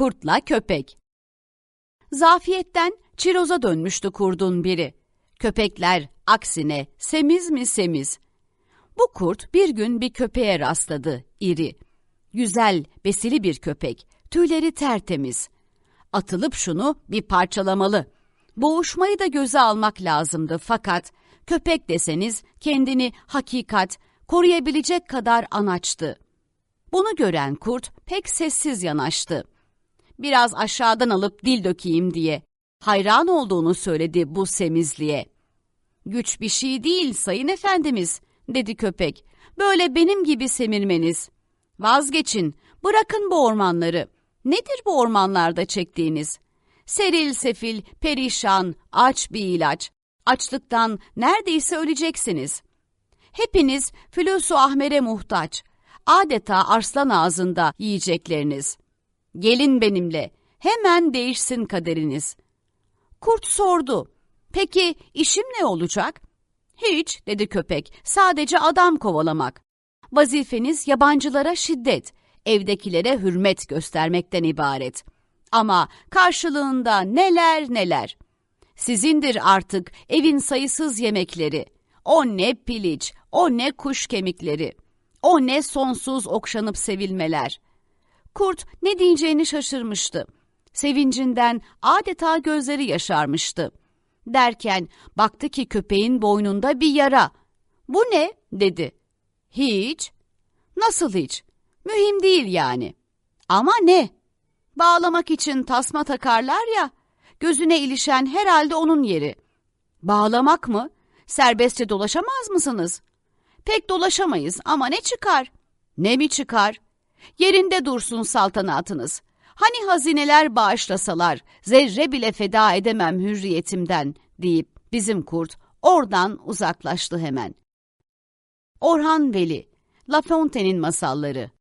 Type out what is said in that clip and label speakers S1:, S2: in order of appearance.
S1: Kurtla Köpek. Zafiyetten çiroza dönmüştü kurdun biri. Köpekler aksine semiz mi semiz. Bu kurt bir gün bir köpeğe rastladı, iri. Güzel, besili bir köpek, tüyleri tertemiz. Atılıp şunu bir parçalamalı. Boğuşmayı da göze almak lazımdı fakat köpek deseniz kendini hakikat, koruyabilecek kadar anaçtı. Bunu gören kurt pek sessiz yanaştı. Biraz aşağıdan alıp dil dökeyim diye hayran olduğunu söyledi bu semizliğe. "Güç bir şey değil sayın efendimiz," dedi köpek. "Böyle benim gibi semirmeniz. Vazgeçin, bırakın bu ormanları. Nedir bu ormanlarda çektiğiniz? Seril sefil, perişan, aç bir ilaç. Açlıktan neredeyse öleceksiniz. Hepiniz Fülüs-ü Ahmer'e muhtaç. Adeta arslan ağzında yiyecekleriniz. Gelin benimle, hemen değişsin kaderiniz." Kurt sordu. "Peki işim ne olacak?" "Hiç," dedi köpek, "sadece adam kovalamak. Vazifeniz yabancılara şiddet, evdekilere hürmet göstermekten ibaret. Ama karşılığında neler neler. Sizindir artık evin sayısız yemekleri. O ne piliç, o ne kuş kemikleri. O ne sonsuz okşanıp sevilmeler." Kurt ne diyeceğini şaşırmıştı. Sevincinden adeta gözleri yaşarmıştı. Derken baktı ki köpeğin boynunda bir yara. "Bu ne?" dedi. "Hiç." "Nasıl hiç? Mühim değil yani." "Ama ne?" "Bağlamak için tasma takarlar ya, gözüne ilişen herhalde onun yeri." "Bağlamak mı? Serbestçe dolaşamaz mısınız?" "Pek dolaşamayız ama ne çıkar?" "Ne mi çıkar?" "Yerinde dursun saltanatınız. Hani hazineler bağışlasalar, zerre bile feda edemem hürriyetimden," deyip bizim kurt oradan uzaklaştı hemen. Orhan Veli, La Fontaine'in masalları.